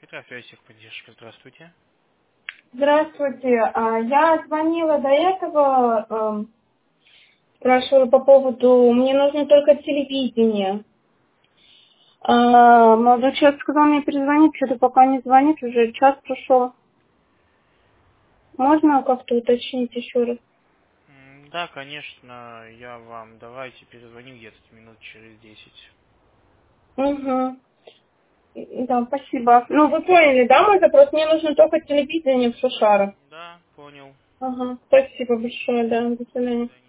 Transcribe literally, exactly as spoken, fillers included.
Петрофеев техподдержка, здравствуйте. Здравствуйте. А, Я звонила до этого, эм, спрашивала по поводу, мне нужно только телевидение. А, Молодой человек сказал мне перезвонить, что-то пока не звонит, уже час прошел. Можно как-то уточнить еще раз? М, Да, конечно, я вам давайте перезвоню где-то минут через десять. Угу. Да, спасибо. Ну, вы поняли, да, мой запрос? Мне нужно только телевидение в Шушарах. Да, понял. Ага, спасибо большое, да, до До свидания. свидания.